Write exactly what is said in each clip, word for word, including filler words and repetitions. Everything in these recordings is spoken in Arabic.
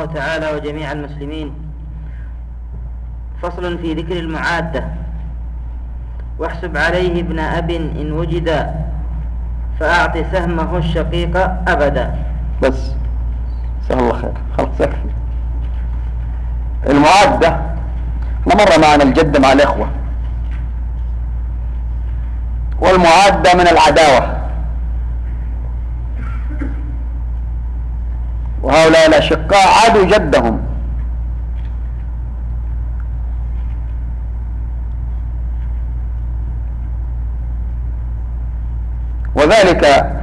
الله تعالى وجميع المسلمين. فصل في ذكر المعادة. واحسب عليه ابن أب إن وجد فأعط سهمه الشقيق أبدا. بس سهل الله خير. خلاص يكفي. المعادة احنا مرة معنا الجد مع الإخوة، والمعادة من العداوة، وهؤلاء الأشقاء عادوا جدهم، وذلك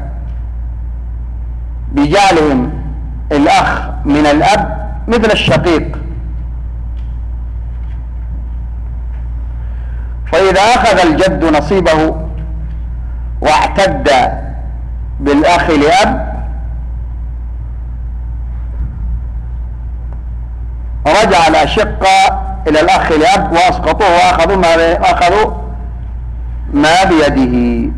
بجعلهم الأخ من الأب مثل الشقيق. فإذا أخذ الجد نصيبه واعتد بالأخ لأب رجع الأشقاء إلى الأخ لأب وأسقطوه وأخذوا ما, أخذوا ما بيده،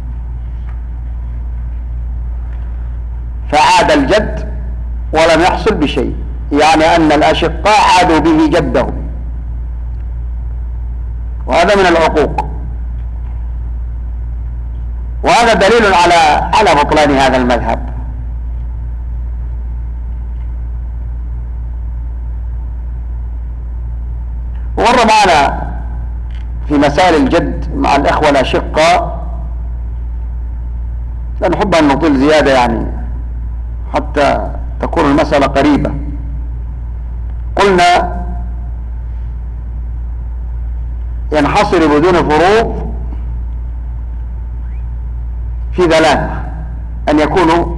فعاد الجد ولم يحصل بشيء، يعني أن الأشقاء عادوا به جدهم، وهذا من العقوق، وهذا دليل على على بطلان هذا المذهب. ومر معنا في مسائل الجد مع الإخوة الأشقاء، لا نحب أن نطيل زيادة يعني حتى تكون المسألة قريبة. قلنا ينحصر بدون فروض في ثلاثة: أن يكونوا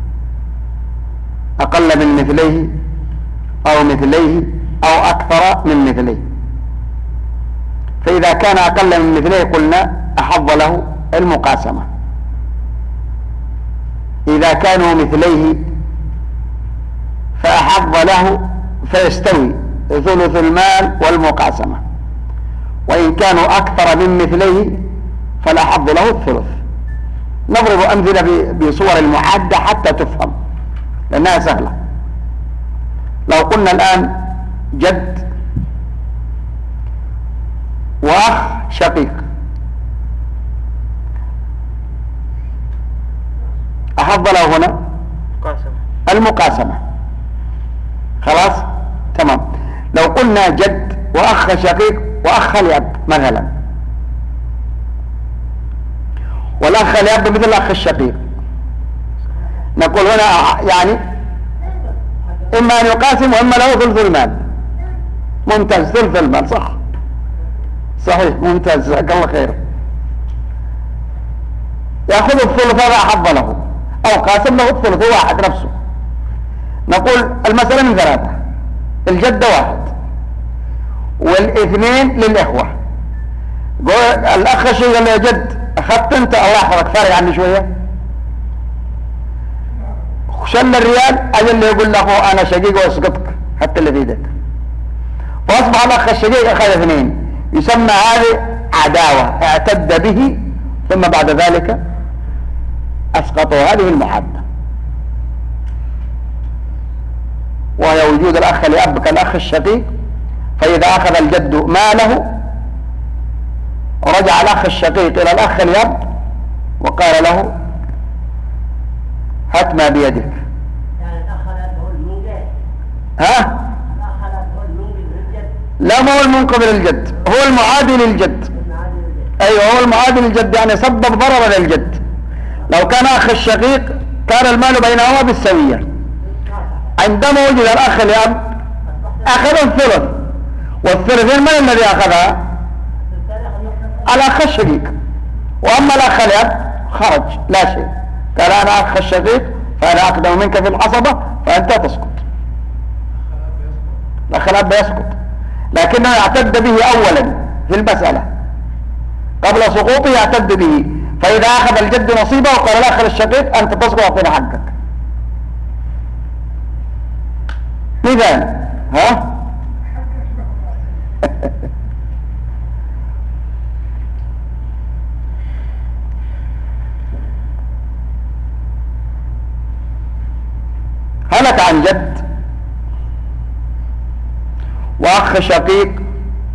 أقل من مثليه أو مثليه أو أكثر من مثليه. فإذا كان أقل من مثليه قلنا أحظ له المقاسمة. إذا كانوا مثليه فأحظ له فيستوي ثلث المال والمقاسمة، وإن كانوا أكثر من مثليه فالأحظ له الثلث. نضرب أمثلة بصور المعادة حتى تفهم لأنها سهلة. لو قلنا الآن جد وأخ شقيق، أحظ له هنا المقاسمة، خلاص تمام. لو قلنا جد وأخ شقيق وأخ لأب مثلا، والأخ لأب مثل الأخ الشقيق، نقول هنا يعني إما أن يقاسم وإما له ثلث المال. ممتاز، ثلث المال صح صحيح، ممتاز، جزاك الله خير. يأخذ الثلث هذا أحظ له، أو قاسم له الثلث واحد نفسه. نقول المسألة من ثلاثة: الجد واحد والاثنين للإخوة. الأخ الشقيق قال له يا جد أخذت أنت، الله يحفظك فارق عني شوية، شل الريال، أجل اللي يقول له أنا شقيق وأسقطك حتى اللي في يدك. فأصبح الأخ الشقيق أخذ اثنين، يسمى هذه عداوة، اعتد به ثم بعد ذلك أسقطوا. هذه المعادة، وهي وجود الأخ لأب كالأخ الشقيق. فإذا أخذ الجد ماله رجع الأخ الشقيق إلى الأخ لأب وقال له هات ما بيدك. يعني الأخ لأب هو المنقذ؟ ها؟ الأخ لأب هو المنقذ للجد؟ لا، ما هو المنقذ للجد، هو المعادي للجد. أيوه، هو المعادي للجد، يعني سبب ضرر للجد. لو كان أخ الشقيق كان المال بينهما بالسوية. عندما وجد الأخ لأب أخذ الثلث، والثلثين من الذي أخذها؟ الأخ الشقيق. وأما الأخ لأب خرج لا شيء، قال أنا أخ الشقيق فأنا أقدم منك في العصبة فأنت تسقط. الأخ لأب يسقط، لكنه يعتد به أولا في المسألة قبل سقوطه، يعتد به. فإذا أخذ الجد نصيبه وقال الأخ الشقيق أنت تسقط أعطينا حقك. مثال، ها؟ هلك عن جد أخ شقيق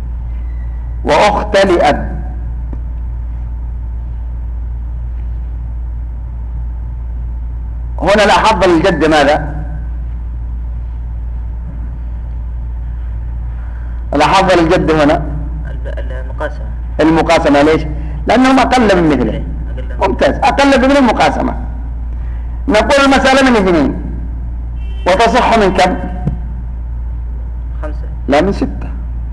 وأخت لأب. هنا لا حظ للجد ماذا؟ لا حظ للجد هنا المقاسمة. المقاسمة ليش؟ لأنهم أقل من مثله. ممتاز، أقل من المقاسمة. نقول المسألة من اثنين وتصح من كم؟ خمسة. لا، من ستة.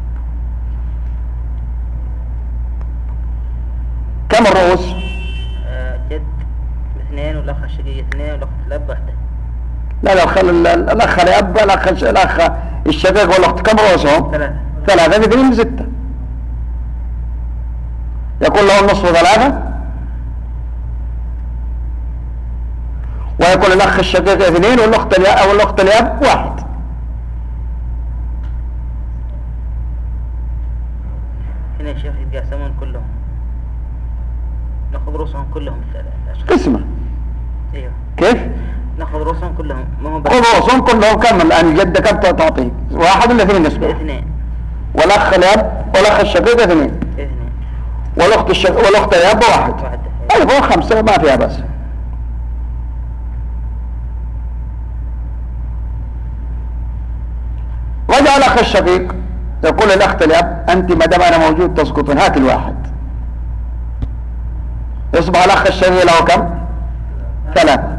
كم الرؤوس؟ آه جد اثنين والأخ الشقيق اثنين والأخت الأب واحدة. لا لا، خل الأخ لأب الأخ الأخ الشقيق والأخت كم رؤوسهم؟ ثلاثة. ثلاثة، اثنين من ستة. يكون له النصف ثلاثة، ويكون الأخ الشقيق اثنين والأخت الأب والأخت الأب واحد. هنا يا شيخ يتقاسمون كلهم، ناخذ رؤوسهم كلهم الثلاثة. قسمة. ايوه. كيف؟ ناخذ رؤوسهم كلهم، ما هو بس. خذ رؤوسهم كلهم كم الآن الجدة كم تعطيه؟ واحد ولا اثنين نسبة؟ اثنين. والأخ الأب والأخ الشقيق اثنين. اثنين. والأخت الشق... والأخت الأب واحد. واحدة. أيوة خمسة ما فيها بس. رجع الأخ الشقيق يقول الأخت الأب أنت ما دام أنا موجود تسقطين، هات الواحد. يصبح الأخ الشقيق له كم؟ ثلاثة.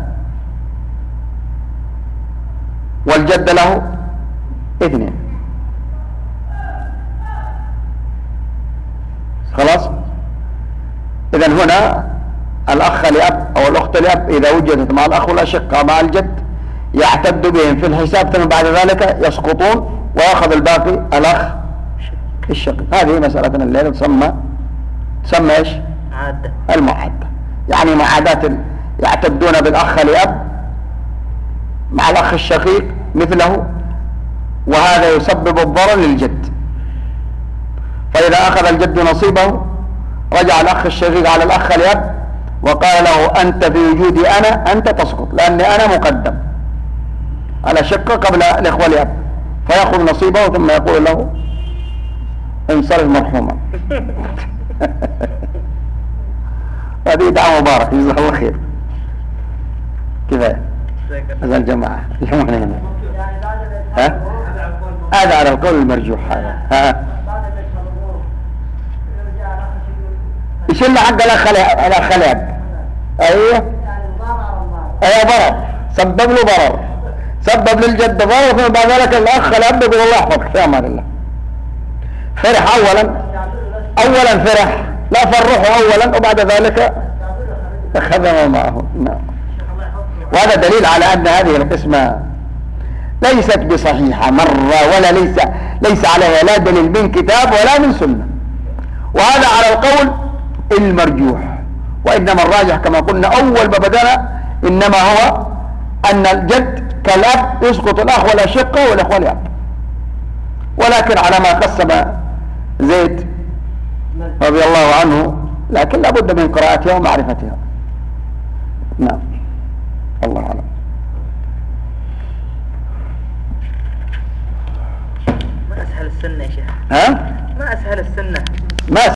والجد له اثنين. خلاص؟ إذن هنا الأخ لأب أو الأخت لأب إذا وجدت مع الأخ والأشقة مع الجد يعتد بهم في الحساب، ثم بعد ذلك يسقطون ويأخذ الباقي الأخ الشقيق. هذه مسألة الليلة تسمى تسمى إيش؟ معادة. المعادة. يعني معادات يعتدون بالأخ لأب مع الأخ الشقيق مثله، وهذا يسبب الضرر للجد. فإذا أخذ الجد نصيبه رجع الأخ الشقيق على الأخ لأب وقال له أنت في وجودي أنا أنت تسقط، لأني أنا مقدم على شقة قبل الإخوة لأب، فيأخذ نصيبه ثم يقول له انصرف مرحوما. هذه دعوة مبارك، جزاه الله خير. كفاية هذا الجماعة اليوم هنا. ها؟ هذا على القول المرجوح هذا. ها؟ يشيل حق الأخ الأخ لأب. أيوه أيوه ضرر، سبب له ضرر، سبب للجد ضرر، ثم بعد ذلك الأخ لأب يقول الله يحفظك في أمان الله. فرح أولا أولا فرح لا فرحه أولا، وبعد ذلك أخذنا معه. نعم. وهذا دليل على أن هذه القسمة ليست بصحيحة مرة، ولا ليس ليس عليها لا دليل من كتاب ولا من سنة، وهذا على القول المرجوح. وإنما الراجح كما قلنا أول ما بدأنا إنما هو أن الجد كالأب يسقط الأخ والأشقة والإخوة الأب، ولكن على ما قسم زيد رضي الله عنه، لكن لابد من قراءتها ومعرفتها. نعم، الله أعلم. ما أسهل السنة يا شيخ. ها؟ ما أسهل السنة. ما